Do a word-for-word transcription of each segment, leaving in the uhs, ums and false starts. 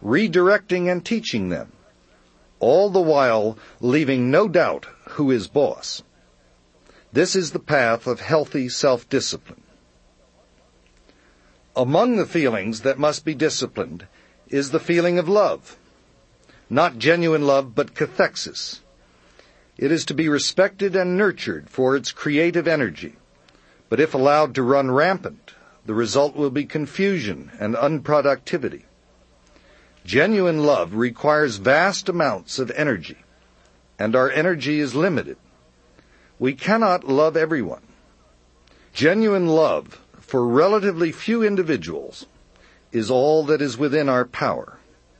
redirecting and teaching them, all the while leaving no doubt who is boss. This is the path of healthy self-discipline. Among the feelings that must be disciplined is the feeling of love. Not genuine love, but cathexis. It is to be respected and nurtured for its creative energy, but if allowed to run rampant, the result will be confusion and unproductivity. Genuine love requires vast amounts of energy, and our energy is limited. We cannot love everyone. Genuine love for relatively few individuals is all that is within our power.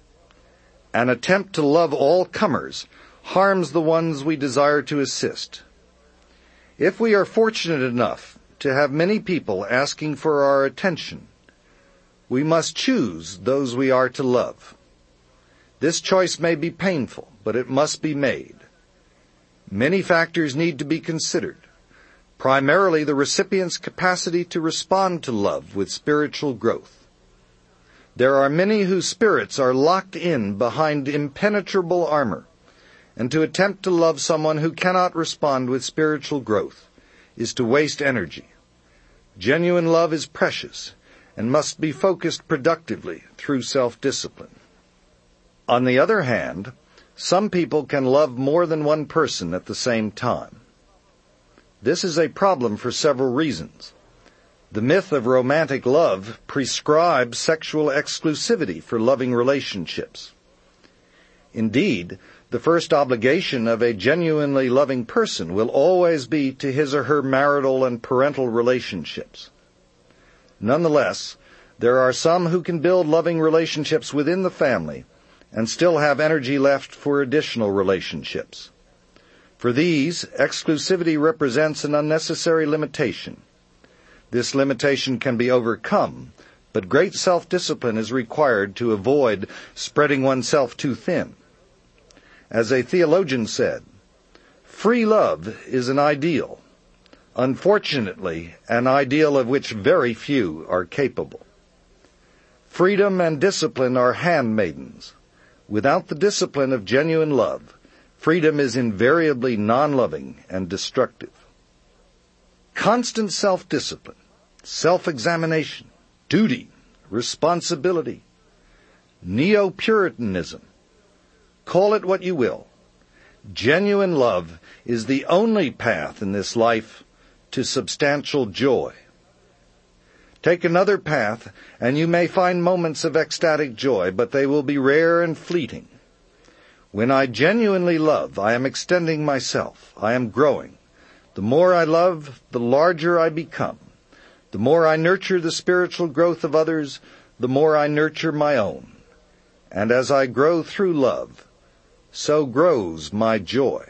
An attempt to love all comers harms the ones we desire to assist. If we are fortunate enough to have many people asking for our attention, we must choose those we are to love. This choice may be painful, but it must be made. Many factors need to be considered, primarily the recipient's capacity to respond to love with spiritual growth. There are many whose spirits are locked in behind impenetrable armor, and to attempt to love someone who cannot respond with spiritual growth is to waste energy. Genuine love is precious and must be focused productively through self-discipline. On the other hand, some people can love more than one person at the same time. This is a problem for several reasons. The myth of romantic love prescribes sexual exclusivity for loving relationships. Indeed, the first obligation of a genuinely loving person will always be to his or her marital and parental relationships. Nonetheless, there are some who can build loving relationships within the family and still have energy left for additional relationships. For these, exclusivity represents an unnecessary limitation. This limitation can be overcome, but great self-discipline is required to avoid spreading oneself too thin. As a theologian said, free love is an ideal, unfortunately, an ideal of which very few are capable. Freedom and discipline are handmaidens. Without the discipline of genuine love, freedom is invariably non-loving and destructive. Constant self-discipline, self-examination, duty, responsibility, neo-Puritanism, call it what you will. Genuine love is the only path in this life to substantial joy. Take another path, and you may find moments of ecstatic joy, but they will be rare and fleeting. When I genuinely love, I am extending myself. I am growing. The more I love, the larger I become. The more I nurture the spiritual growth of others, the more I nurture my own. And as I grow through love, so grows my joy.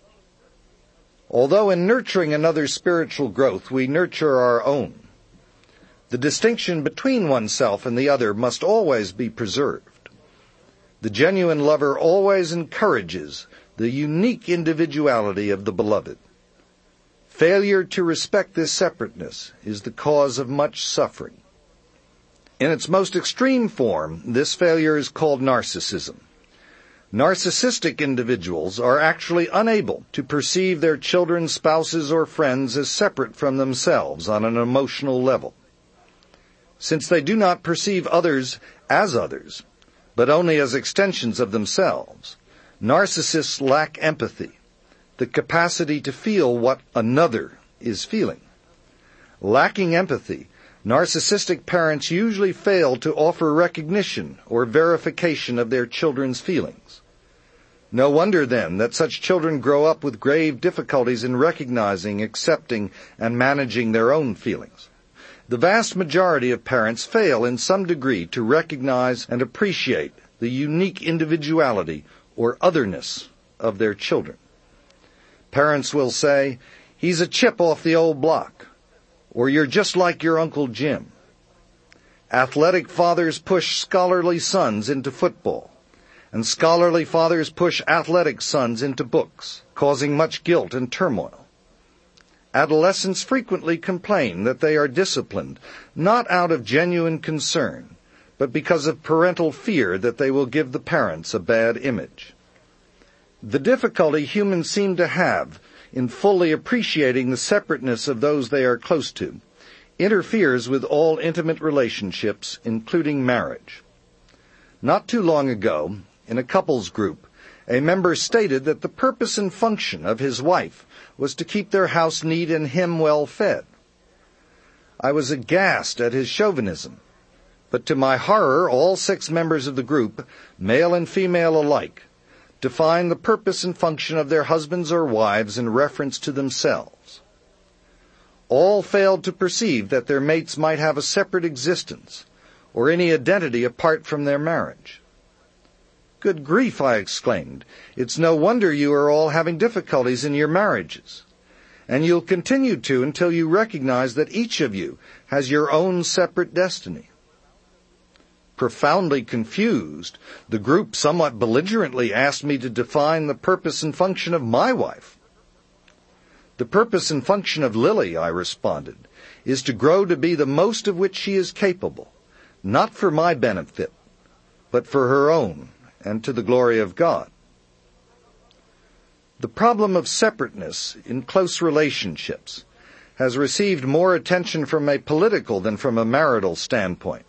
Although in nurturing another's spiritual growth, we nurture our own, the distinction between oneself and the other must always be preserved. The genuine lover always encourages the unique individuality of the beloved. Failure to respect this separateness is the cause of much suffering. In its most extreme form, this failure is called narcissism. Narcissistic individuals are actually unable to perceive their children, spouses, or friends as separate from themselves on an emotional level. Since they do not perceive others as others, but only as extensions of themselves, narcissists lack empathy, the capacity to feel what another is feeling. Lacking empathy, narcissistic parents usually fail to offer recognition or verification of their children's feelings. No wonder, then, that such children grow up with grave difficulties in recognizing, accepting, and managing their own feelings. The vast majority of parents fail in some degree to recognize and appreciate the unique individuality or otherness of their children. Parents will say, "He's a chip off the old block," or "You're just like your Uncle Jim." Athletic fathers push scholarly sons into football, and scholarly fathers push athletic sons into books, causing much guilt and turmoil. Adolescents frequently complain that they are disciplined not out of genuine concern, but because of parental fear that they will give the parents a bad image. The difficulty humans seem to have in fully appreciating the separateness of those they are close to interferes with all intimate relationships, including marriage. Not too long ago, in a couples group, a member stated that the purpose and function of his wife was to keep their house neat and him well fed. I was aghast at his chauvinism, but to my horror, all six members of the group, male and female alike, defined the purpose and function of their husbands or wives in reference to themselves. All failed to perceive that their mates might have a separate existence, or any identity apart from their marriage. "Good grief," I exclaimed, "it's no wonder you are all having difficulties in your marriages. And you'll continue to until you recognize that each of you has your own separate destiny." Profoundly confused, the group somewhat belligerently asked me to define the purpose and function of my wife. "The purpose and function of Lily," I responded, "is to grow to be the most of which she is capable, not for my benefit, but for her own, and to the glory of God." The problem of separateness in close relationships has received more attention from a political than from a marital standpoint.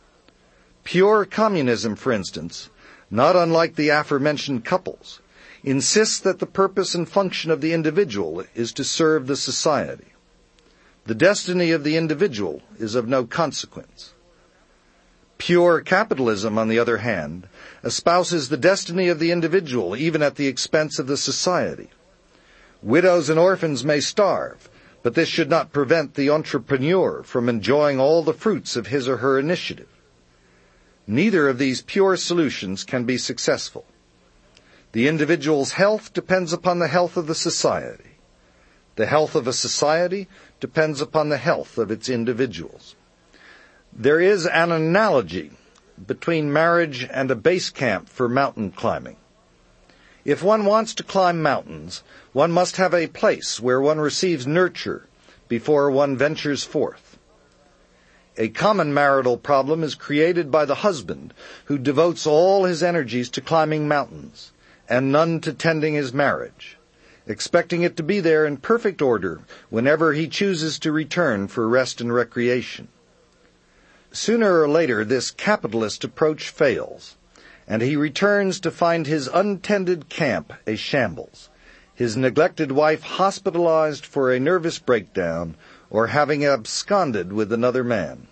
Pure communism, for instance, not unlike the aforementioned couples, insists that the purpose and function of the individual is to serve the society. The destiny of the individual is of no consequence. Pure capitalism, on the other hand, espouses the destiny of the individual even at the expense of the society. Widows and orphans may starve, but this should not prevent the entrepreneur from enjoying all the fruits of his or her initiative. Neither of these pure solutions can be successful. The individual's health depends upon the health of the society. The health of a society depends upon the health of its individuals. There is an analogy between marriage and a base camp for mountain climbing. If one wants to climb mountains, one must have a place where one receives nurture before one ventures forth. A common marital problem is created by the husband who devotes all his energies to climbing mountains and none to tending his marriage, expecting it to be there in perfect order whenever he chooses to return for rest and recreation. Sooner or later, this capitalist approach fails, and he returns to find his untended camp a shambles, his neglected wife hospitalized for a nervous breakdown or having absconded with another man.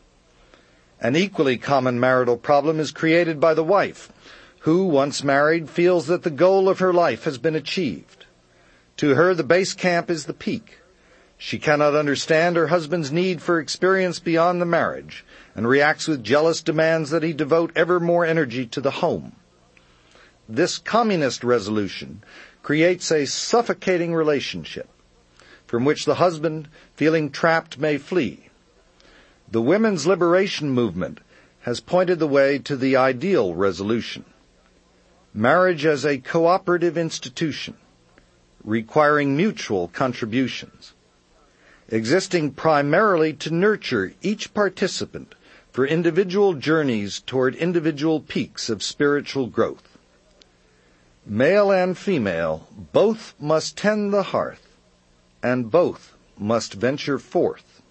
An equally common marital problem is created by the wife, who, once married, feels that the goal of her life has been achieved. To her, the base camp is the peak. She cannot understand her husband's need for experience beyond the marriage, and reacts with jealous demands that he devote ever more energy to the home. This communist resolution creates a suffocating relationship, from which the husband, feeling trapped, may flee. The women's liberation movement has pointed the way to the ideal resolution: marriage as a cooperative institution, requiring mutual contributions, existing primarily to nurture each participant for individual journeys toward individual peaks of spiritual growth. Male and female, both must tend the hearth, and both must venture forth.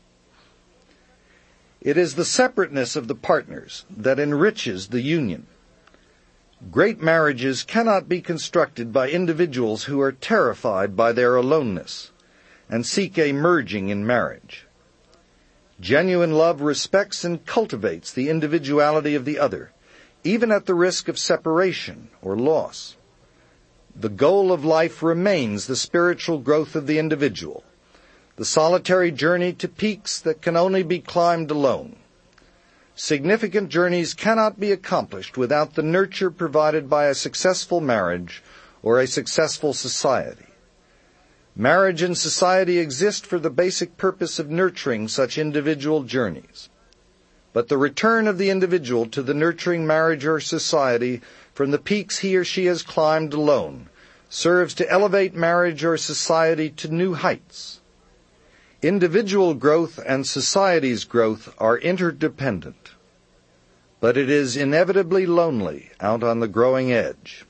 It is the separateness of the partners that enriches the union. Great marriages cannot be constructed by individuals who are terrified by their aloneness and seek a merging in marriage. Genuine love respects and cultivates the individuality of the other, even at the risk of separation or loss. The goal of life remains the spiritual growth of the individual, the solitary journey to peaks that can only be climbed alone. Significant journeys cannot be accomplished without the nurture provided by a successful marriage or a successful society. Marriage and society exist for the basic purpose of nurturing such individual journeys. But the return of the individual to the nurturing marriage or society from the peaks he or she has climbed alone serves to elevate marriage or society to new heights. Individual growth and society's growth are interdependent. but it is inevitably lonely out on the growing edge.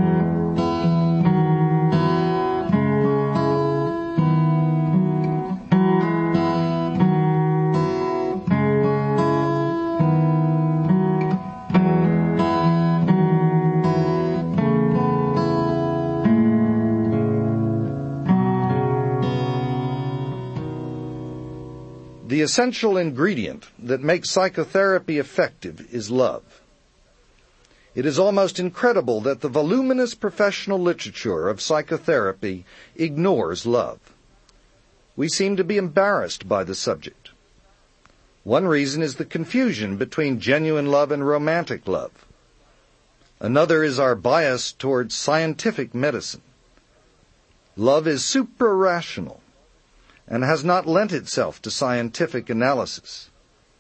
The essential ingredient that makes psychotherapy effective is love. It is almost incredible that the voluminous professional literature of psychotherapy ignores love. We seem to be embarrassed by the subject. One reason is the confusion between genuine love and romantic love. Another is our bias towards scientific medicine. Love is supra-rational and has not lent itself to scientific analysis.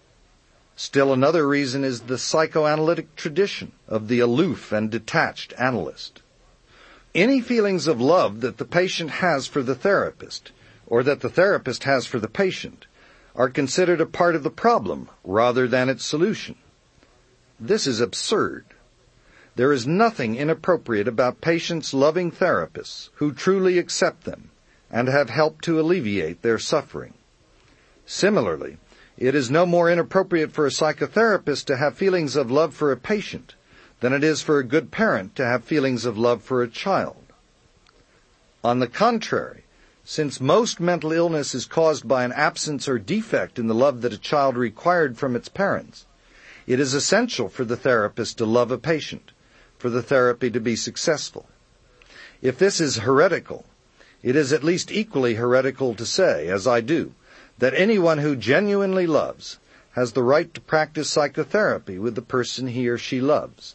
Still another reason is the psychoanalytic tradition of the aloof and detached analyst. Any feelings of love that the patient has for the therapist, or that the therapist has for the patient, are considered a part of the problem rather than its solution. This is absurd. There is nothing inappropriate about patients loving therapists who truly accept them and have helped to alleviate their suffering. Similarly, it is no more inappropriate for a psychotherapist to have feelings of love for a patient than it is for a good parent to have feelings of love for a child. On the contrary, since most mental illness is caused by an absence or defect in the love that a child required from its parents, it is essential for the therapist to love a patient, for the therapy to be successful. If this is heretical, it is at least equally heretical to say, as I do, that anyone who genuinely loves has the right to practice psychotherapy with the person he or she loves.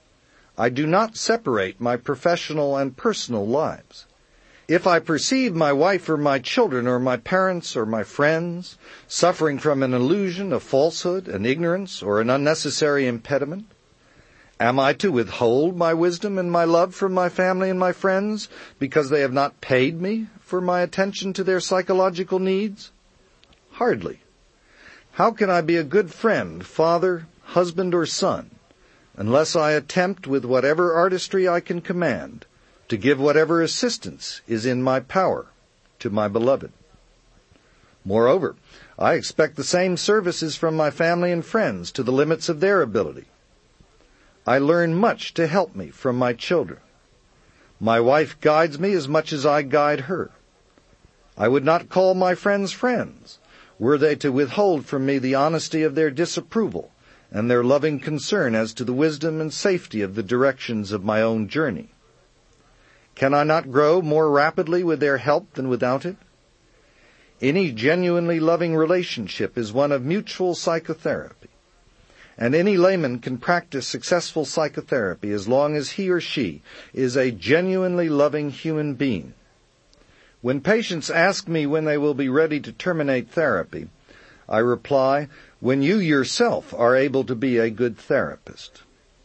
I do not separate my professional and personal lives. If I perceive my wife or my children or my parents or my friends suffering from an illusion, a falsehood, an ignorance, or an unnecessary impediment, am I to withhold my wisdom and my love from my family and my friends because they have not paid me for my attention to their psychological needs? Hardly. How can I be a good friend, father, husband, or son, unless I attempt with whatever artistry I can command to give whatever assistance is in my power to my beloved? Moreover, I expect the same services from my family and friends to the limits of their ability. I learn much to help me from my children. My wife guides me as much as I guide her. I would not call my friends friends were they to withhold from me the honesty of their disapproval and their loving concern as to the wisdom and safety of the directions of my own journey. Can I not grow more rapidly with their help than without it? Any genuinely loving relationship is one of mutual psychotherapy. And any layman can practice successful psychotherapy as long as he or she is a genuinely loving human being. When patients ask me when they will be ready to terminate therapy, I reply, when you yourself are able to be a good therapist.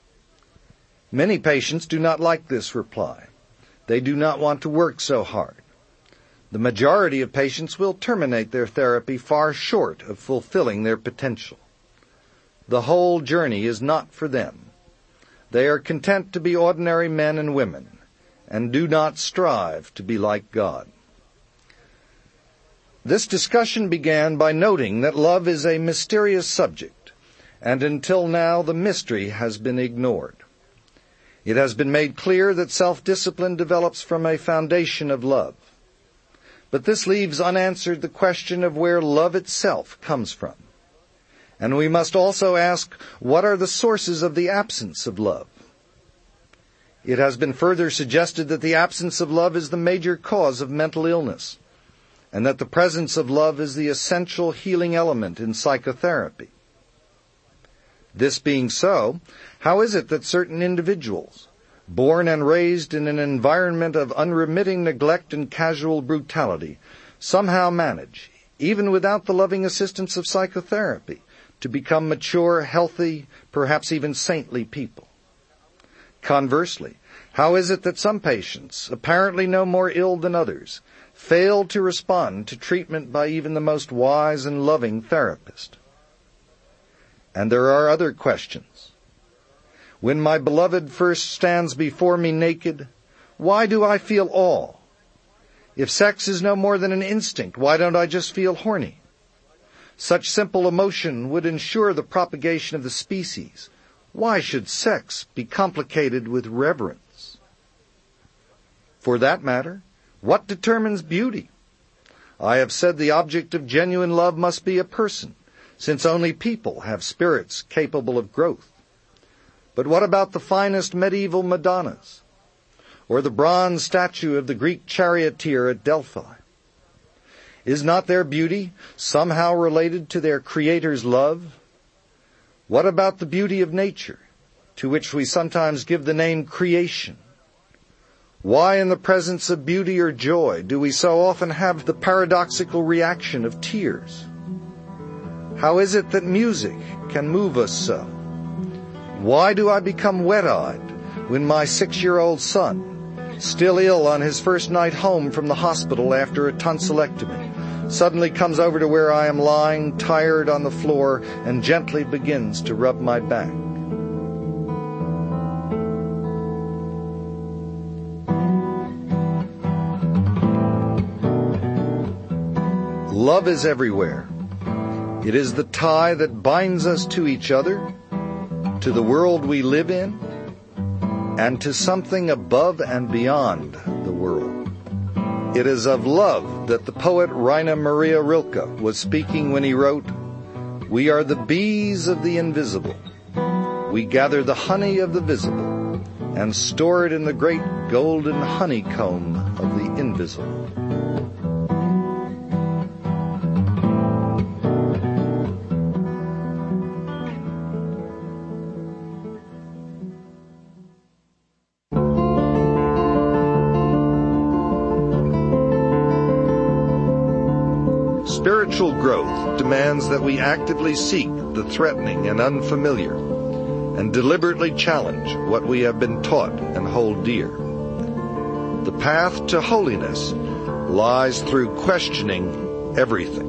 Many patients do not like this reply. They do not want to work so hard. The majority of patients will terminate their therapy far short of fulfilling their potential. The whole journey is not for them. They are content to be ordinary men and women, and do not strive to be like God. This discussion began by noting that love is a mysterious subject, and until now the mystery has been ignored. It has been made clear that self-discipline develops from a foundation of love. But this leaves unanswered the question of where love itself comes from. And we must also ask, what are the sources of the absence of love? It has been further suggested that the absence of love is the major cause of mental illness, and that the presence of love is the essential healing element in psychotherapy. This being so, how is it that certain individuals, born and raised in an environment of unremitting neglect and casual brutality, somehow manage, even without the loving assistance of psychotherapy, to become mature, healthy, perhaps even saintly people? Conversely, how is it that some patients, apparently no more ill than others, fail to respond to treatment by even the most wise and loving therapist? And there are other questions. When my beloved first stands before me naked, why do I feel awe? If sex is no more than an instinct, why don't I just feel horny? Such simple emotion would ensure the propagation of the species. Why should sex be complicated with reverence? For that matter, what determines beauty? I have said the object of genuine love must be a person, since only people have spirits capable of growth. But what about the finest medieval Madonnas? Or the bronze statue of the Greek charioteer at Delphi? Is not their beauty somehow related to their Creator's love? What about the beauty of nature, to which we sometimes give the name creation? Why in the presence of beauty or joy do we so often have the paradoxical reaction of tears? How is it that music can move us so? Why do I become wet-eyed when my six-year-old son, still ill on his first night home from the hospital after a tonsillectomy, suddenly comes over to where I am lying, tired on the floor, and gently begins to rub my back? Love is everywhere. It is the tie that binds us to each other, to the world we live in, and to something above and beyond the world. It is of love that the poet Rainer Maria Rilke was speaking when he wrote, "We are the bees of the invisible. We gather the honey of the visible and store it in the great golden honeycomb of the invisible." Spiritual growth demands that we actively seek the threatening and unfamiliar, and deliberately challenge what we have been taught and hold dear. The path to holiness lies through questioning everything.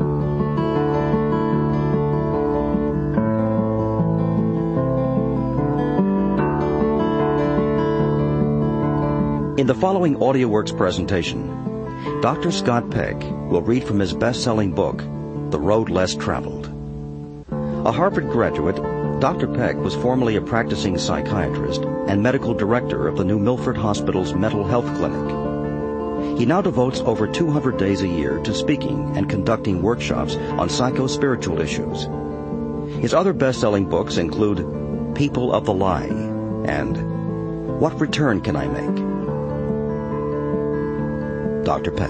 In the following AudioWorks presentation, Doctor Scott Peck will read from his best-selling book, The Road Less Traveled. A Harvard graduate, Doctor Peck was formerly a practicing psychiatrist and medical director of the New Milford Hospital's mental health clinic. He now devotes over two hundred days a year to speaking and conducting workshops on psycho-spiritual issues. His other best-selling books include People of the Lie and What Return Can I Make? Doctor Peck.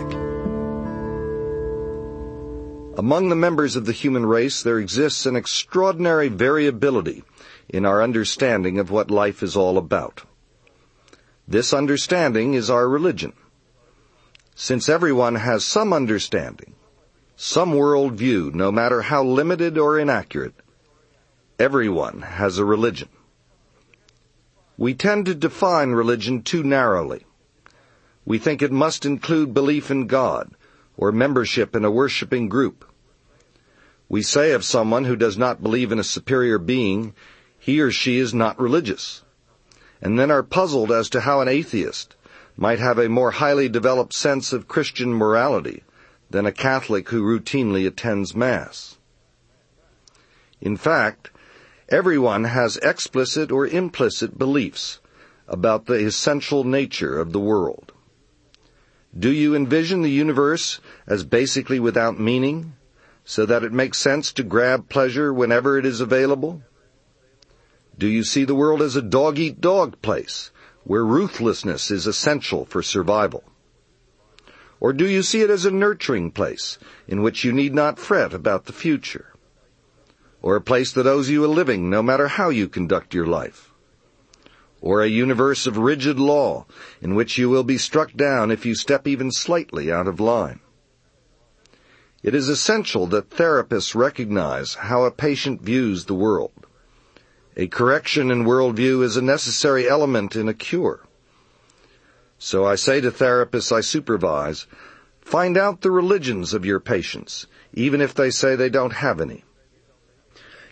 Among the members of the human race, there exists an extraordinary variability in our understanding of what life is all about. This understanding is our religion. Since everyone has some understanding, some worldview, no matter how limited or inaccurate, everyone has a religion. We tend to define religion too narrowly. We think it must include belief in God or membership in a worshiping group. We say of someone who does not believe in a superior being, he or she is not religious, and then are puzzled as to how an atheist might have a more highly developed sense of Christian morality than a Catholic who routinely attends Mass. In fact, everyone has explicit or implicit beliefs about the essential nature of the world. Do you envision the universe as basically without meaning, so that it makes sense to grab pleasure whenever it is available? Do you see the world as a dog-eat-dog place, where ruthlessness is essential for survival? Or do you see it as a nurturing place, in which you need not fret about the future? Or a place that owes you a living no matter how you conduct your life? Or a universe of rigid law, in which you will be struck down if you step even slightly out of line? It is essential that therapists recognize how a patient views the world. A correction in worldview is a necessary element in a cure. So I say to therapists I supervise, find out the religions of your patients, even if they say they don't have any.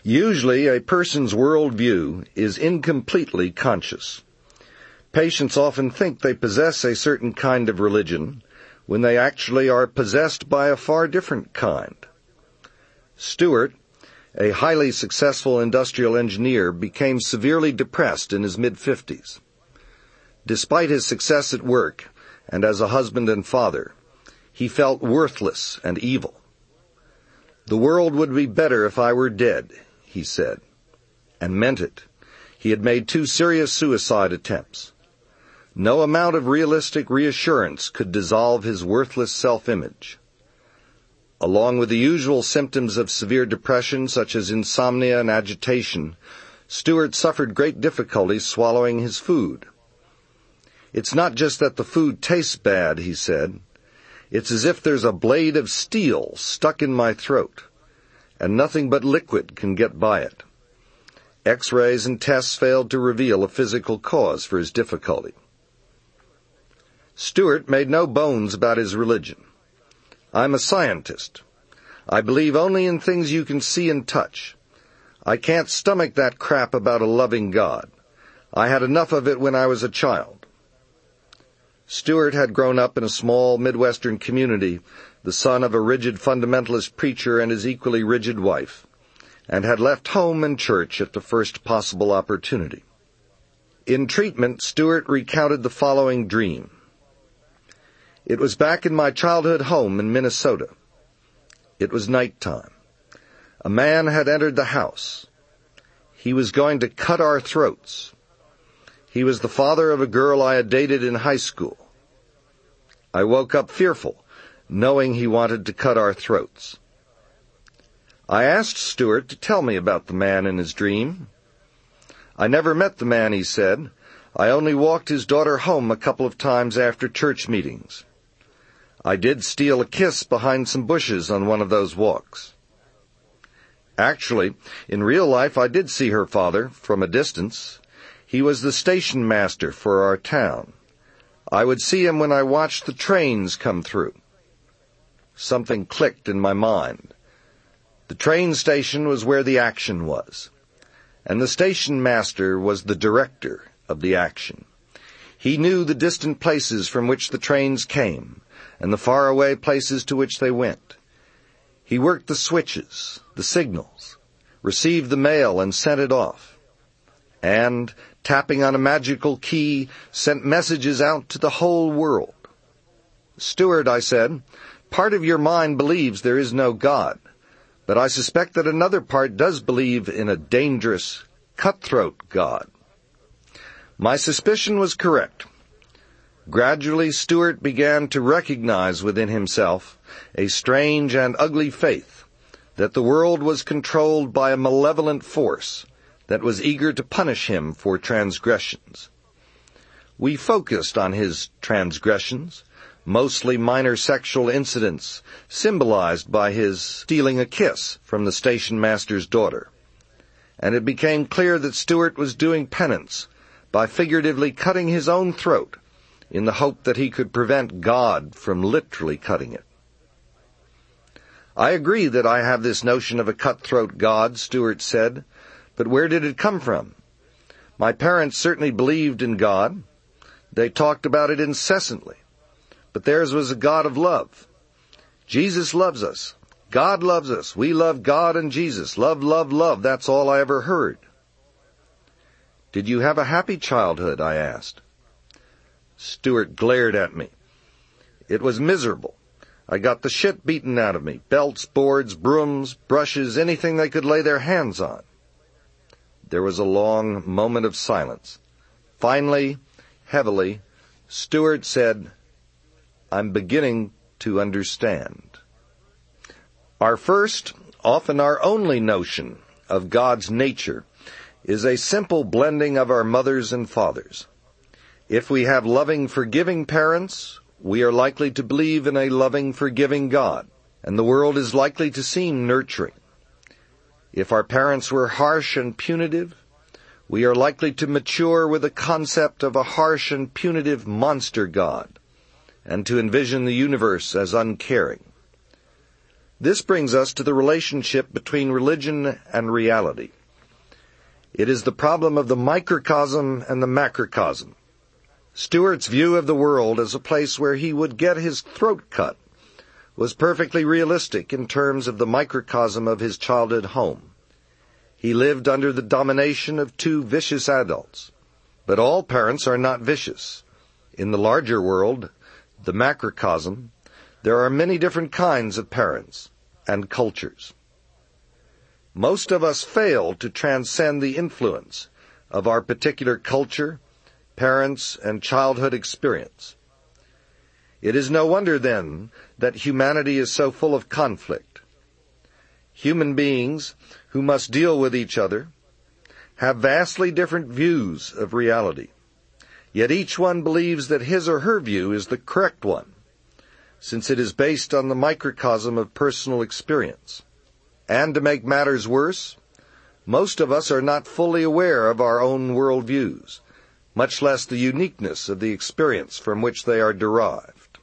Usually, a person's worldview is incompletely conscious. Patients often think they possess a certain kind of religion when they actually are possessed by a far different kind. Stewart, a highly successful industrial engineer, became severely depressed in his mid-fifties. Despite his success at work and as a husband and father, he felt worthless and evil. "The world would be better if I were dead," he said, and meant it. He had made two serious suicide attempts. No amount of realistic reassurance could dissolve his worthless self-image. Along with the usual symptoms of severe depression, such as insomnia and agitation, Stewart suffered great difficulty swallowing his food. "It's not just that the food tastes bad," he said. "It's as if there's a blade of steel stuck in my throat, and nothing but liquid can get by it." X-rays and tests failed to reveal a physical cause for his difficulty. Stewart made no bones about his religion. "I'm a scientist. I believe only in things you can see and touch. I can't stomach that crap about a loving God. I had enough of it when I was a child." Stewart had grown up in a small Midwestern community, the son of a rigid fundamentalist preacher and his equally rigid wife, and had left home and church at the first possible opportunity. In treatment, Stewart recounted the following dream. "It was back in my childhood home in Minnesota. It was nighttime. A man had entered the house. He was going to cut our throats. He was the father of a girl I had dated in high school. I woke up fearful, knowing he wanted to cut our throats." I asked Stewart to tell me about the man in his dream. "I never met the man," he said. "I only walked his daughter home a couple of times after church meetings. I did steal a kiss behind some bushes on one of those walks. Actually, in real life I did see her father, from a distance. He was the station master for our town. I would see him when I watched the trains come through." Something clicked in my mind. The train station was where the action was, and the station master was the director of the action. He knew the distant places from which the trains came, and the faraway places to which they went. He worked the switches, the signals, received the mail and sent it off, and, tapping on a magical key, sent messages out to the whole world. "Stewart," I said, "part of your mind believes there is no God, but I suspect that another part does believe in a dangerous, cutthroat God." My suspicion was correct. Gradually, Stewart began to recognize within himself a strange and ugly faith that the world was controlled by a malevolent force that was eager to punish him for transgressions. We focused on his transgressions, mostly minor sexual incidents, symbolized by his stealing a kiss from the station master's daughter. And it became clear that Stewart was doing penance by figuratively cutting his own throat in the hope that he could prevent God from literally cutting it. "I agree that I have this notion of a cutthroat God," Stewart said, "but where did it come from? My parents certainly believed in God. They talked about it incessantly. But theirs was a God of love. Jesus loves us. God loves us. We love God and Jesus. Love, love, love. That's all I ever heard." "Did you have a happy childhood?" I asked. Stewart glared at me. "It was miserable. I got the shit beaten out of me. Belts, boards, brooms, brushes, anything they could lay their hands on." There was a long moment of silence. Finally, heavily, Stewart said, "I'm beginning to understand." Our first, often our only notion of God's nature is a simple blending of our mothers and fathers. If we have loving, forgiving parents, we are likely to believe in a loving, forgiving God, and the world is likely to seem nurturing. If our parents were harsh and punitive, we are likely to mature with a concept of a harsh and punitive monster God, and to envision the universe as uncaring. This brings us to the relationship between religion and reality. It is the problem of the microcosm and the macrocosm. Stuart's view of the world as a place where he would get his throat cut was perfectly realistic in terms of the microcosm of his childhood home. He lived under the domination of two vicious adults. But all parents are not vicious. In the larger world, the macrocosm, there are many different kinds of parents and cultures. Most of us fail to transcend the influence of our particular culture, parents, and childhood experience. It is no wonder, then, that humanity is so full of conflict. Human beings who must deal with each other have vastly different views of reality, yet each one believes that his or her view is the correct one, since it is based on the microcosm of personal experience. And to make matters worse, most of us are not fully aware of our own worldviews, much less the uniqueness of the experience from which they are derived.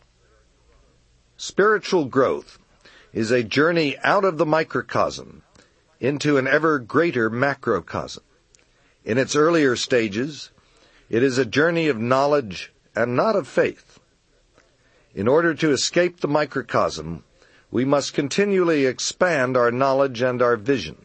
Spiritual growth is a journey out of the microcosm into an ever greater macrocosm. In its earlier stages, it is a journey of knowledge and not of faith. In order to escape the microcosm, we must continually expand our knowledge and our vision.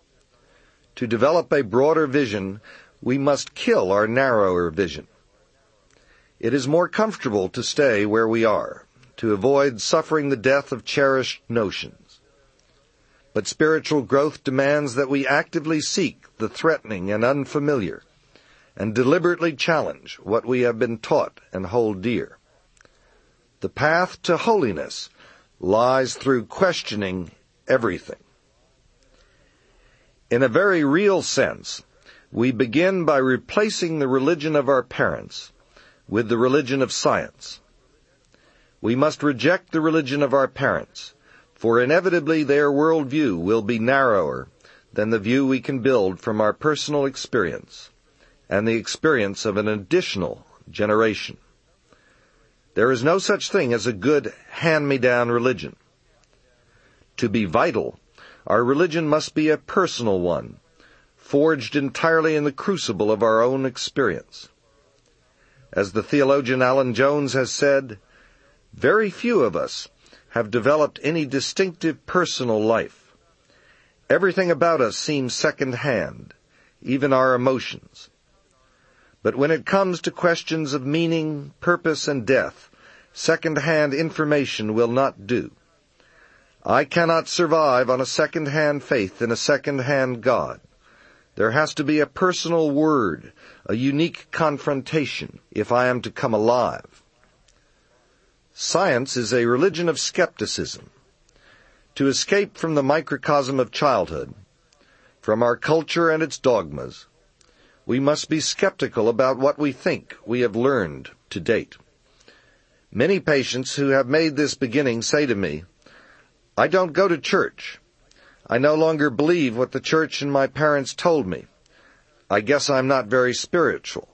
To develop a broader vision, we must kill our narrower vision. It is more comfortable to stay where we are, to avoid suffering the death of cherished notions. But spiritual growth demands that we actively seek the threatening and unfamiliar, and deliberately challenge what we have been taught and hold dear. The path to holiness lies through questioning everything. In a very real sense, we begin by replacing the religion of our parents with the religion of science. We must reject the religion of our parents, for inevitably their worldview will be narrower than the view we can build from our personal experience and the experience of an additional generation. There is no such thing as a good hand-me-down religion. To be vital, our religion must be a personal one, forged entirely in the crucible of our own experience. As the theologian Alan Jones has said, very few of us have developed any distinctive personal life. Everything about us seems second-hand, even our emotions. But when it comes to questions of meaning, purpose, and death, second-hand information will not do. I cannot survive on a second-hand faith in a second-hand God. There has to be a personal word, a unique confrontation, if I am to come alive. Science is a religion of skepticism. To escape from the microcosm of childhood, from our culture and its dogmas, we must be skeptical about what we think we have learned to date. Many patients who have made this beginning say to me, I don't go to church. I no longer believe what the church and my parents told me. I guess I'm not very spiritual.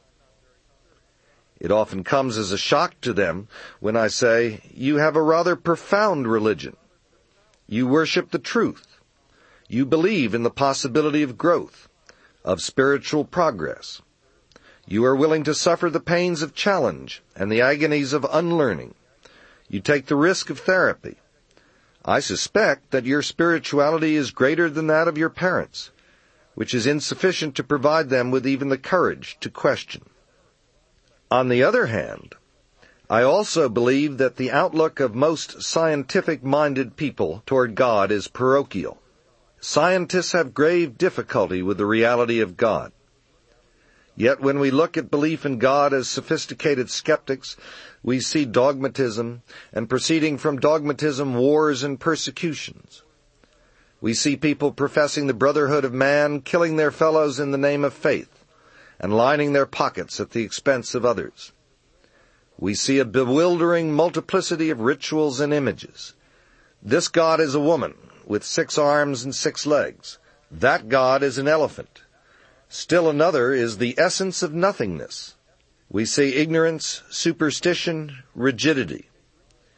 It often comes as a shock to them when I say, you have a rather profound religion. You worship the truth. You believe in the possibility of growth, of spiritual progress. You are willing to suffer the pains of challenge and the agonies of unlearning. You take the risk of therapy. I suspect that your spirituality is greater than that of your parents, which is insufficient to provide them with even the courage to question. On the other hand, I also believe that the outlook of most scientific-minded people toward God is parochial. Scientists have grave difficulty with the reality of God. Yet when we look at belief in God as sophisticated skeptics, we see dogmatism, and proceeding from dogmatism, wars and persecutions. We see people professing the brotherhood of man, killing their fellows in the name of faith, and lining their pockets at the expense of others. We see a bewildering multiplicity of rituals and images. This God is a woman with six arms and six legs. That God is an elephant. Still another is the essence of nothingness. We see ignorance, superstition, rigidity.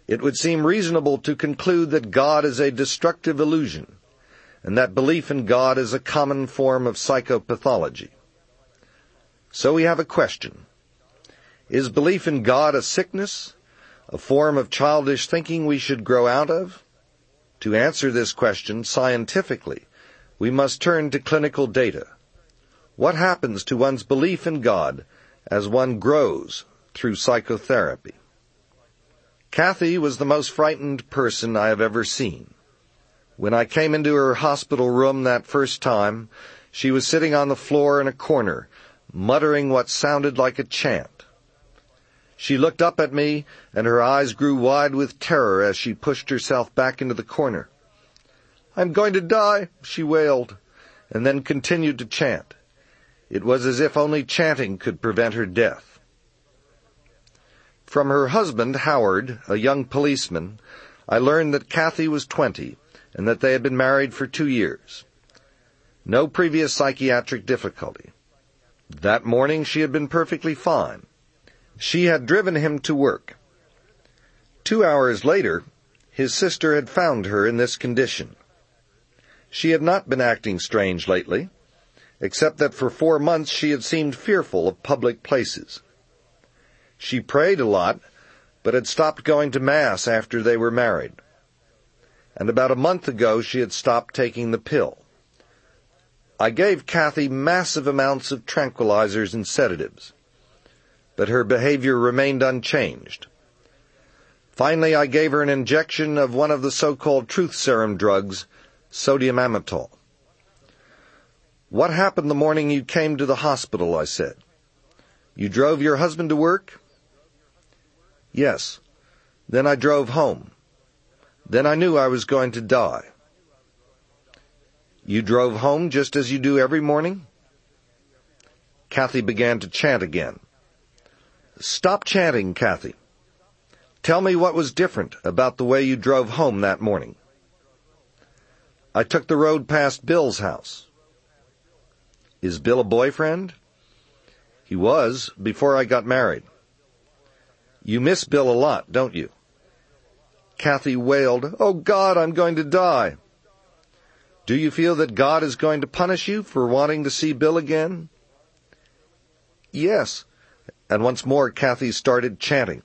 It would seem reasonable to conclude that God is a destructive illusion, and that belief in God is a common form of psychopathology. So we have a question. Is belief in God a sickness, a form of childish thinking we should grow out of? To answer this question scientifically, we must turn to clinical data. What happens to one's belief in God as one grows through psychotherapy? Kathy was the most frightened person I have ever seen. When I came into her hospital room that first time, she was sitting on the floor in a corner, muttering what sounded like a chant. She looked up at me, and her eyes grew wide with terror as she pushed herself back into the corner. "I'm going to die," she wailed, and then continued to chant. It was as if only chanting could prevent her death. From her husband, Howard, a young policeman, I learned that Kathy was twenty, and that they had been married for two years. No previous psychiatric difficulty. That morning she had been perfectly fine. She had driven him to work. Two hours later, his sister had found her in this condition. She had not been acting strange lately, except that for four months she had seemed fearful of public places. She prayed a lot, but had stopped going to Mass after they were married. And about a month ago she had stopped taking the pill. I gave Kathy massive amounts of tranquilizers and sedatives, but her behavior remained unchanged. Finally, I gave her an injection of one of the so-called truth serum drugs, sodium amytal. "What happened the morning you came to the hospital?" I said. "You drove your husband to work?" "Yes. Then I drove home. Then I knew I was going to die." "You drove home just as you do every morning?" Kathy began to chant again. "Stop chanting, Kathy. Tell me what was different about the way you drove home that morning." "I took the road past Bill's house." "Is Bill a boyfriend?" "He was, before I got married." "You miss Bill a lot, don't you?" Kathy wailed, "Oh God, I'm going to die." "Do you feel that God is going to punish you for wanting to see Bill again?" "Yes." And once more Kathy started chanting.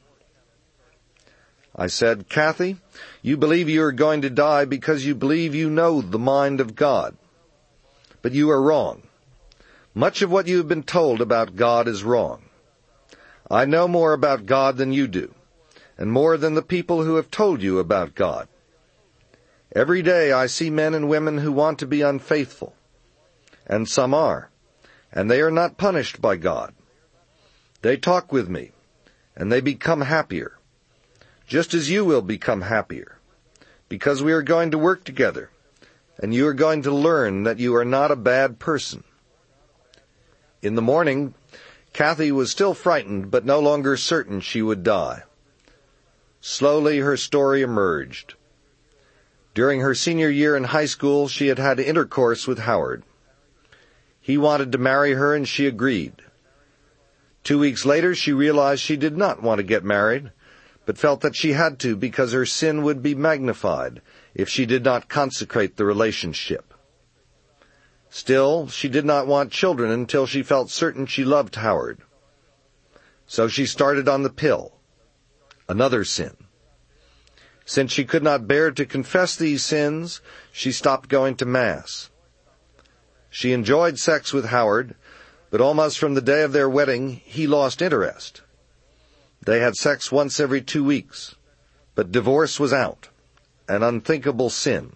I said, "Kathy, you believe you are going to die because you believe you know the mind of God. But you are wrong. Much of what you have been told about God is wrong. I know more about God than you do, and more than the people who have told you about God. Every day I see men and women who want to be unfaithful, and some are, and they are not punished by God. They talk with me, and they become happier, just as you will become happier, because we are going to work together, and you are going to learn that you are not a bad person." In the morning, Kathy was still frightened, but no longer certain she would die. Slowly her story emerged. During her senior year in high school, she had had intercourse with Howard. He wanted to marry her, and she agreed. Two weeks later, she realized she did not want to get married, but felt that she had to because her sin would be magnified if she did not consecrate the relationship. Still, she did not want children until she felt certain she loved Howard. So she started on the pill, another sin. Since she could not bear to confess these sins, she stopped going to Mass. She enjoyed sex with Howard, but almost from the day of their wedding, he lost interest. They had sex once every two weeks, but divorce was out, an unthinkable sin.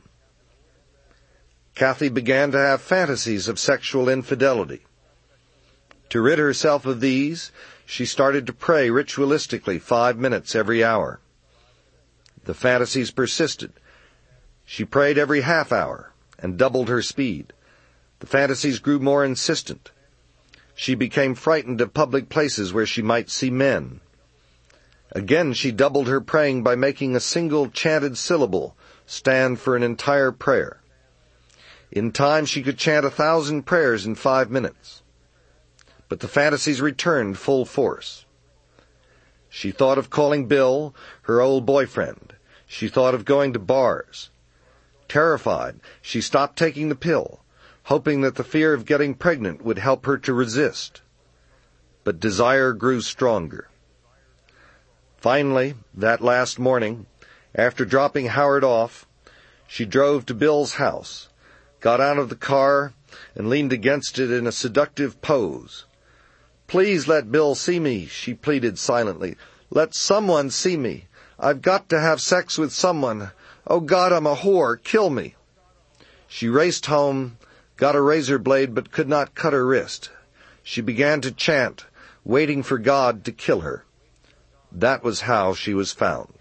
Kathy began to have fantasies of sexual infidelity. To rid herself of these, she started to pray ritualistically five minutes every hour. The fantasies persisted. She prayed every half hour and doubled her speed. The fantasies grew more insistent. She became frightened of public places where she might see men. Again she doubled her praying by making a single chanted syllable stand for an entire prayer. In time she could chant a thousand prayers in five minutes. But the fantasies returned full force. She thought of calling Bill, her old boyfriend. She thought of going to bars. Terrified, she stopped taking the pill, hoping that the fear of getting pregnant would help her to resist. But desire grew stronger. Finally, that last morning, after dropping Howard off, she drove to Bill's house, got out of the car, and leaned against it in a seductive pose. "Please let Bill see me," she pleaded silently. "Let someone see me. I've got to have sex with someone. Oh, God, I'm a whore. Kill me." She raced home, got a razor blade, but could not cut her wrist. She began to chant, waiting for God to kill her. That was how she was found.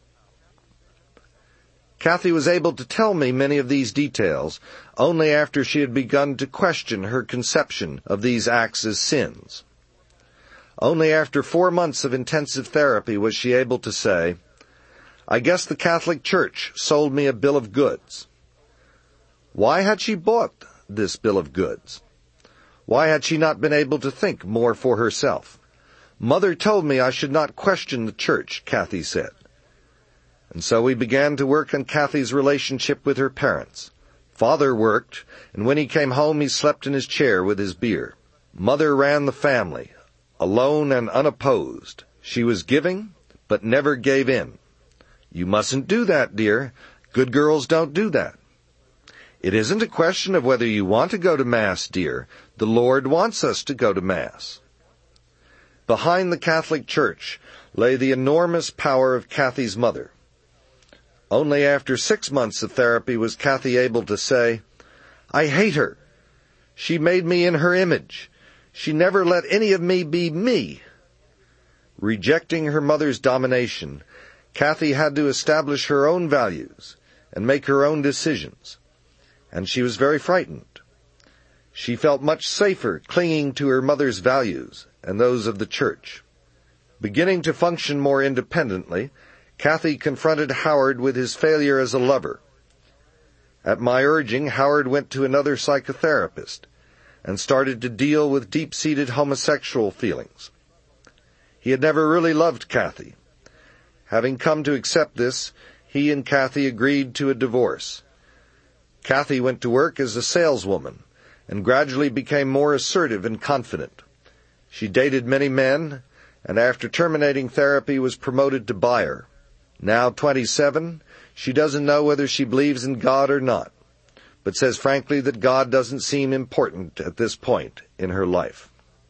Kathy was able to tell me many of these details only after she had begun to question her conception of these acts as sins. Only after four months of intensive therapy was she able to say, "I guess the Catholic Church sold me a bill of goods." Why had she bought this bill of goods? Why had she not been able to think more for herself? "Mother told me I should not question the church," Kathy said. And so we began to work on Kathy's relationship with her parents. Father worked, and when he came home he slept in his chair with his beer. Mother ran the family, alone and unopposed. She was giving, but never gave in. "You mustn't do that, dear. Good girls don't do that." "It isn't a question of whether you want to go to Mass, dear. The Lord wants us to go to Mass." Behind the Catholic Church lay the enormous power of Kathy's mother. Only after six months of therapy was Kathy able to say, "I hate her. She made me in her image. She never let any of me be me." Rejecting her mother's domination, Kathy had to establish her own values and make her own decisions, and she was very frightened. She felt much safer clinging to her mother's values and those of the church. Beginning to function more independently, Kathy confronted Howard with his failure as a lover. At my urging, Howard went to another psychotherapist and started to deal with deep-seated homosexual feelings. He had never really loved Kathy. Having come to accept this, he and Kathy agreed to a divorce. Kathy went to work as a saleswoman and gradually became more assertive and confident. She dated many men, and after terminating therapy was promoted to buyer. Now twenty-seven, she doesn't know whether she believes in God or not, but says frankly that God doesn't seem important at this point in her life.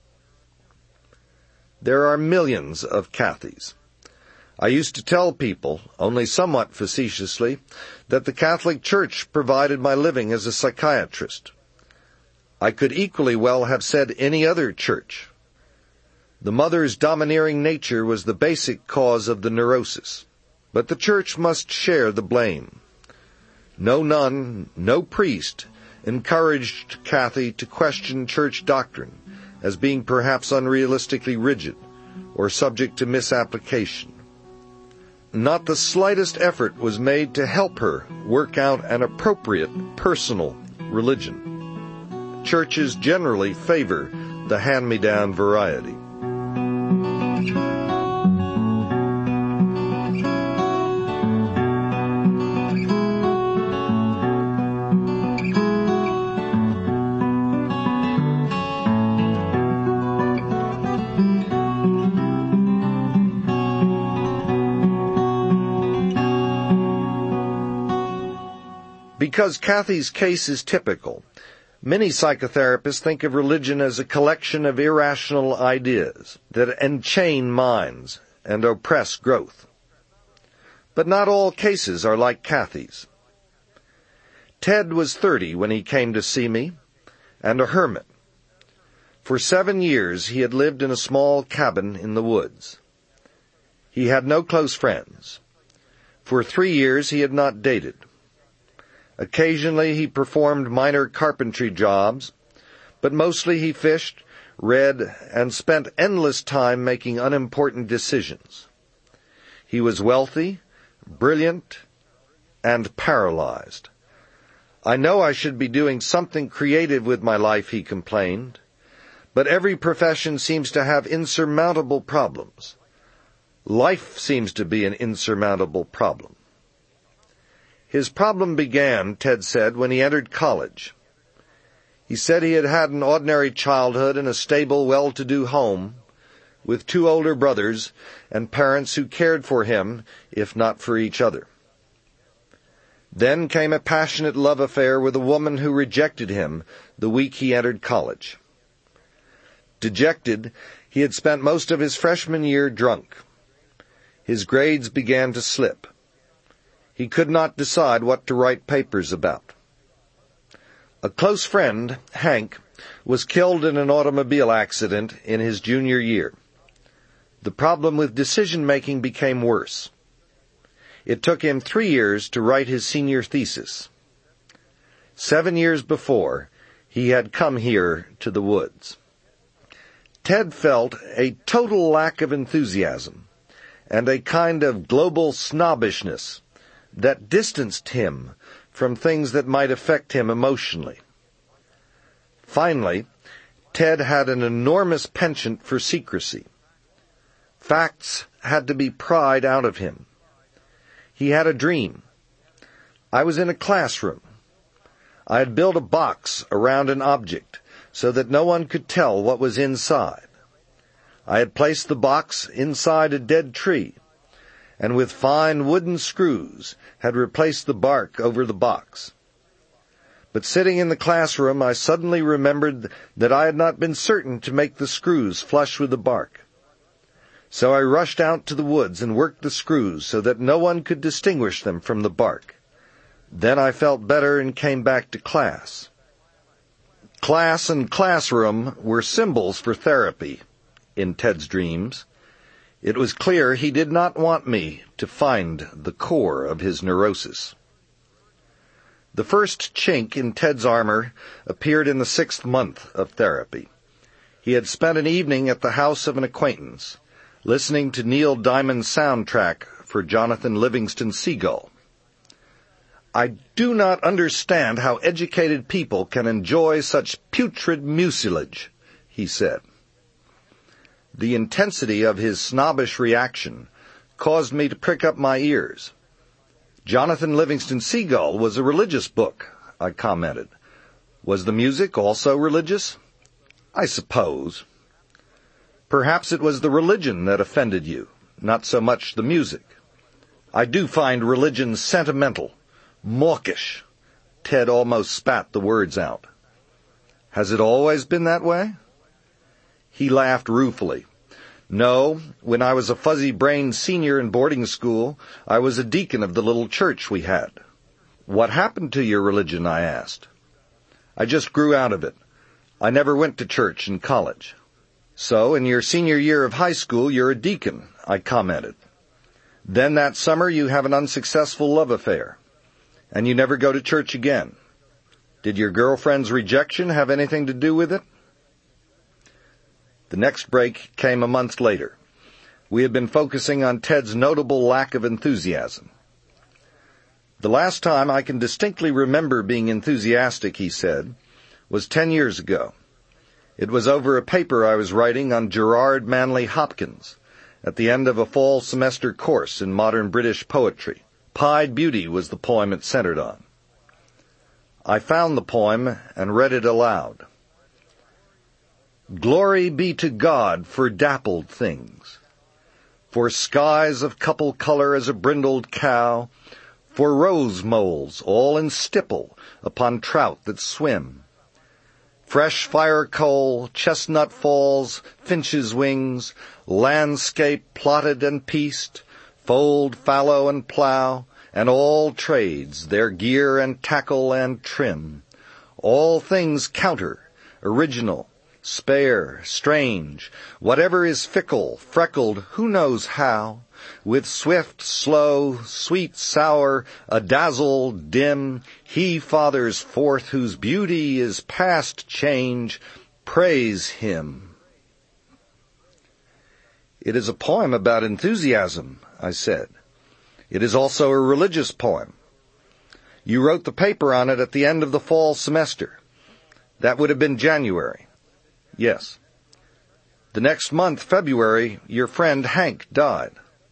There are millions of Kathys. I used to tell people, only somewhat facetiously, that the Catholic Church provided my living as a psychiatrist. I could equally well have said any other church. The mother's domineering nature was the basic cause of the neurosis, but the church must share the blame. No nun, no priest, encouraged Kathy to question church doctrine as being perhaps unrealistically rigid or subject to misapplication. Not the slightest effort was made to help her work out an appropriate personal religion. Churches generally favor the hand-me-down variety. Because Kathy's case is typical, many psychotherapists think of religion as a collection of irrational ideas that enchain minds and oppress growth. But not all cases are like Kathy's. Ted was thirty when he came to see me, and a hermit. For seven years he had lived in a small cabin in the woods. He had no close friends. For three years he had not dated. Occasionally he performed minor carpentry jobs, but mostly he fished, read, and spent endless time making unimportant decisions. He was wealthy, brilliant, and paralyzed. "I know I should be doing something creative with my life," he complained, "but every profession seems to have insurmountable problems. Life seems to be an insurmountable problem. His problem began, Ted said, when he entered college. He said he had had an ordinary childhood in a stable, well-to-do home, with two older brothers and parents who cared for him, if not for each other. Then came a passionate love affair with a woman who rejected him the week he entered college. Dejected, he had spent most of his freshman year drunk. His grades began to slip. He could not decide what to write papers about. A close friend, Hank, was killed in an automobile accident in his junior year. The problem with decision-making became worse. It took him three years to write his senior thesis. Seven years before, he had come here to the woods. Ted felt a total lack of enthusiasm and a kind of global snobbishness that distanced him from things that might affect him emotionally. Finally, Ted had an enormous penchant for secrecy. Facts had to be pried out of him. He had a dream. I was in a classroom. I had built a box around an object so that no one could tell what was inside. I had placed the box inside a dead tree, and with fine wooden screws had replaced the bark over the box. But sitting in the classroom, I suddenly remembered that I had not been certain to make the screws flush with the bark. So I rushed out to the woods and worked the screws so that no one could distinguish them from the bark. Then I felt better and came back to class. Class and classroom were symbols for therapy in Ted's dreams. It was clear he did not want me to find the core of his neurosis. The first chink in Ted's armor appeared in the sixth month of therapy. He had spent an evening at the house of an acquaintance, listening to Neil Diamond's soundtrack for Jonathan Livingston Seagull. I do not understand how educated people can enjoy such putrid mucilage, he said. The intensity of his snobbish reaction caused me to prick up my ears. Jonathan Livingston Seagull was a religious book, I commented. Was the music also religious? I suppose. Perhaps it was the religion that offended you, not so much the music. I do find religion sentimental, mawkish. Ted almost spat the words out. Has it always been that way? He laughed ruefully. No, when I was a fuzzy-brained senior in boarding school, I was a deacon of the little church we had. What happened to your religion, I asked. I just grew out of it. I never went to church in college. So, in your senior year of high school, you're a deacon, I commented. Then that summer you have an unsuccessful love affair, and you never go to church again. Did your girlfriend's rejection have anything to do with it? The next break came a month later. We had been focusing on Ted's notable lack of enthusiasm. The last time I can distinctly remember being enthusiastic, he said, was ten years ago. It was over a paper I was writing on Gerard Manley Hopkins at the end of a fall semester course in modern British poetry. Pied Beauty was the poem it centered on. I found the poem and read it aloud. Glory be to God for dappled things, for skies of couple color as a brindled cow, for rose moles all in stipple upon trout that swim, fresh fire coal, chestnut falls, finch's wings, landscape plotted and pieced, fold, fallow, and plough, and all trades, their gear and tackle and trim, all things counter, original, spare, strange, whatever is fickle, freckled, who knows how, with swift, slow, sweet, sour, a-dazzle, dim, he fathers forth whose beauty is past change, praise him. It is a poem about enthusiasm, I said. It is also a religious poem. You wrote the paper on it at the end of the fall semester. That would have been January. Yes. The next month, February, your friend Hank died.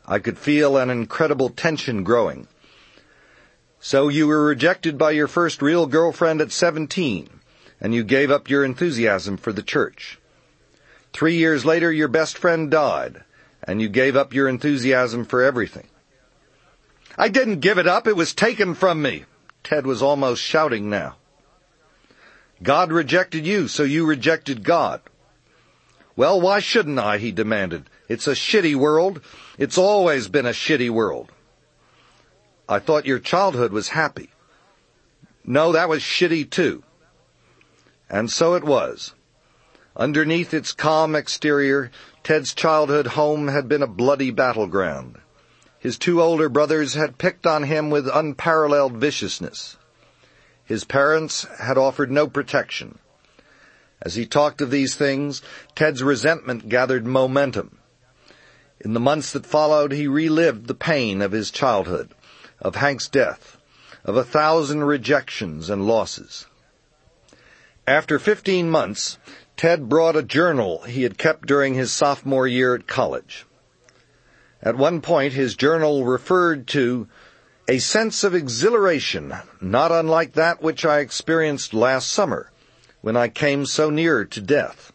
I could feel an incredible tension growing. So you were rejected by your first real girlfriend at seventeen, and you gave up your enthusiasm for the church. Three years later, your best friend died, and you gave up your enthusiasm for everything. I didn't give it up. It was taken from me. Ted was almost shouting now. God rejected you, so you rejected God. Well, why shouldn't I, he demanded. It's a shitty world. It's always been a shitty world. I thought your childhood was happy. No, that was shitty too. And so it was. Underneath its calm exterior, Ted's childhood home had been a bloody battleground. His two older brothers had picked on him with unparalleled viciousness. His parents had offered no protection. As he talked of these things, Ted's resentment gathered momentum. In the months that followed, he relived the pain of his childhood, of Hank's death, of a thousand rejections and losses. After fifteen months, Ted brought a journal he had kept during his sophomore year at college. At one point, his journal referred to a sense of exhilaration, not unlike that which I experienced last summer, when I came so near to death.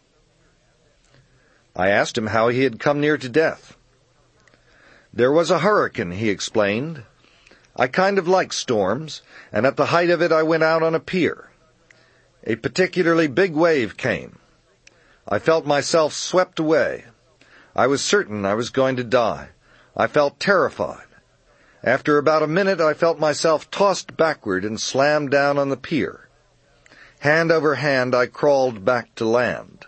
I asked him how he had come near to death. There was a hurricane, he explained. I kind of like storms, and at the height of it I went out on a pier. A particularly big wave came. I felt myself swept away. I was certain I was going to die. I felt terrified. After about a minute, I felt myself tossed backward and slammed down on the pier. Hand over hand, I crawled back to land.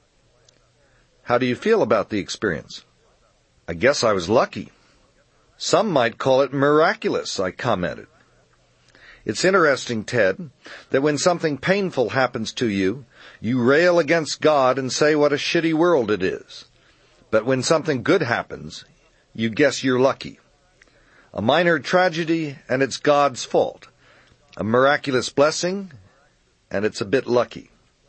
How do you feel about the experience? I guess I was lucky. Some might call it miraculous, I commented. It's interesting, Ted, that when something painful happens to you, you rail against God and say what a shitty world it is. But when something good happens, you guess you're lucky. A minor tragedy, and it's God's fault. A miraculous blessing, and it's a bit lucky.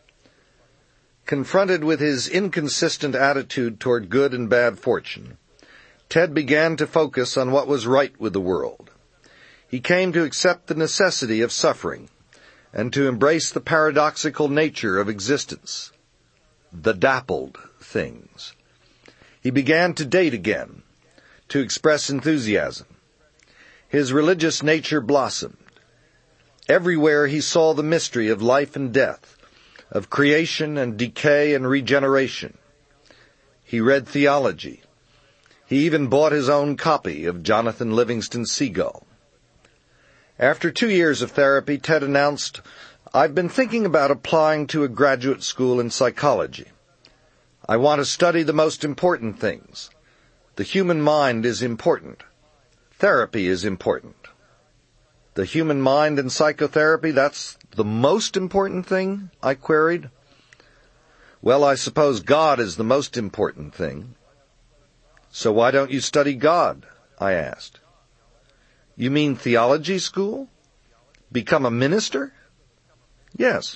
Confronted with his inconsistent attitude toward good and bad fortune, Ted began to focus on what was right with the world. He came to accept the necessity of suffering and to embrace the paradoxical nature of existence, the dappled things. He began to date again, to express enthusiasm. His religious nature blossomed. Everywhere he saw the mystery of life and death, of creation and decay and regeneration. He read theology. He even bought his own copy of Jonathan Livingston Seagull. After two years of therapy, Ted announced, I've been thinking about applying to a graduate school in psychology. I want to study the most important things. The human mind is important. Therapy is important. The human mind and psychotherapy, that's the most important thing? I queried. Well, I suppose God is the most important thing. So why don't you study God? I asked. You mean theology school? Become a minister? Yes.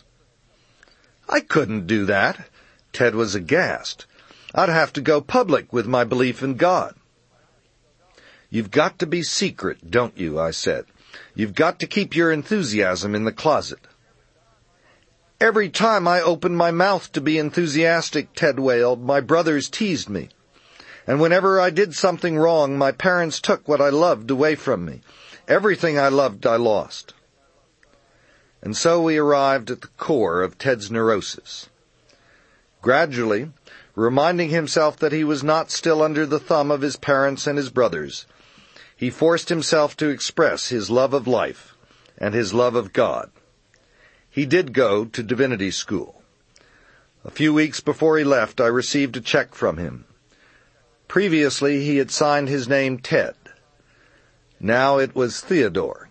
I couldn't do that. Ted was aghast. I'd have to go public with my belief in God. You've got to be secret, don't you? I said. You've got to keep your enthusiasm in the closet. Every time I opened my mouth to be enthusiastic, Ted wailed, my brothers teased me. And whenever I did something wrong, my parents took what I loved away from me. Everything I loved, I lost. And so we arrived at the core of Ted's neurosis. Gradually, reminding himself that he was not still under the thumb of his parents and his brothers, he forced himself to express his love of life and his love of God. He did go to divinity school. A few weeks before he left, I received a check from him. Previously, he had signed his name Ted. Now it was Theodore.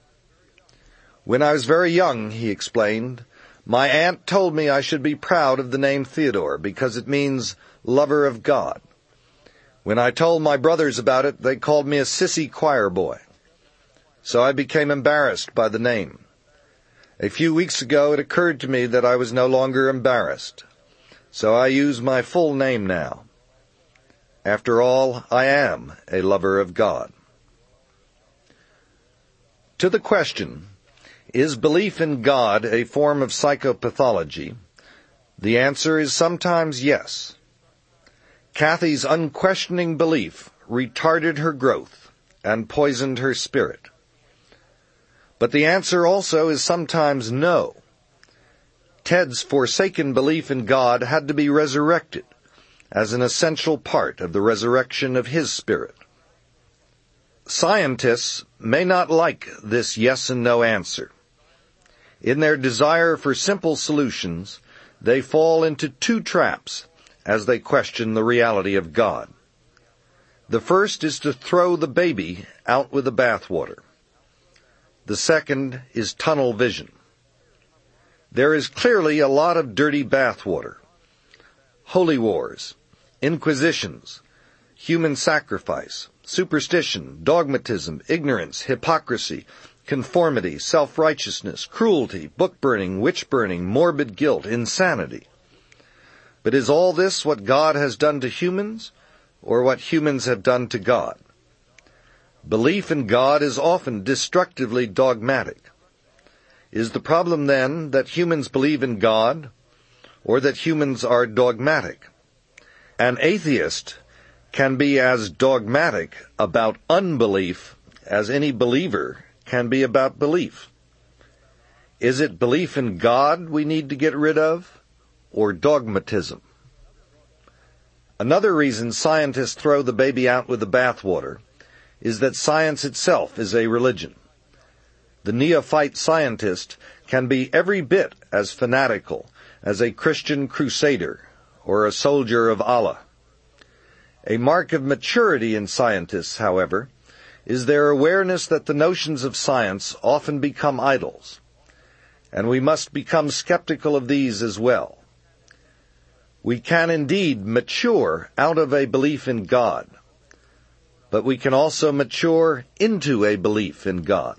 When I was very young, he explained, my aunt told me I should be proud of the name Theodore because it means lover of God. When I told my brothers about it, they called me a sissy choir boy. So I became embarrassed by the name. A few weeks ago, it occurred to me that I was no longer embarrassed. So I use my full name now. After all, I am a lover of God. To the question, is belief in God a form of psychopathology? The answer is sometimes yes. Kathy's unquestioning belief retarded her growth and poisoned her spirit. But the answer also is sometimes no. Ted's forsaken belief in God had to be resurrected as an essential part of the resurrection of his spirit. Scientists may not like this yes and no answer. In their desire for simple solutions, they fall into two traps as they question the reality of God. The first is to throw the baby out with the bathwater. The second is tunnel vision. There is clearly a lot of dirty bathwater. Holy wars, inquisitions, human sacrifice, superstition, dogmatism, ignorance, hypocrisy, conformity, self-righteousness, cruelty, book-burning, witch-burning, morbid guilt, insanity. But is all this what God has done to humans, or what humans have done to God? Belief in God is often destructively dogmatic. Is the problem then that humans believe in God, or that humans are dogmatic? An atheist can be as dogmatic about unbelief as any believer can be about belief. Is it belief in God we need to get rid of, or dogmatism? Another reason scientists throw the baby out with the bathwater is that science itself is a religion. The neophyte scientist can be every bit as fanatical as a Christian crusader or a soldier of Allah. A mark of maturity in scientists, however, is their awareness that the notions of science often become idols, and we must become skeptical of these as well. We can indeed mature out of a belief in God, but we can also mature into a belief in God.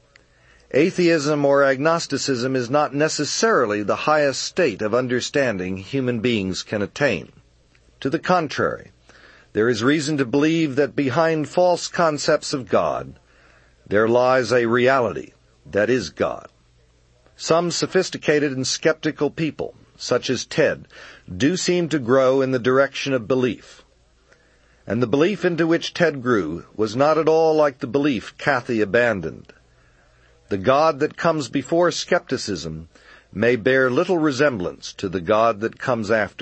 Atheism or agnosticism is not necessarily the highest state of understanding human beings can attain. To the contrary, there is reason to believe that behind false concepts of God, there lies a reality that is God. Some sophisticated and skeptical people, such as Ted, do seem to grow in the direction of belief. And the belief into which Ted grew was not at all like the belief Kathy abandoned. The God that comes before skepticism may bear little resemblance to the God that comes after.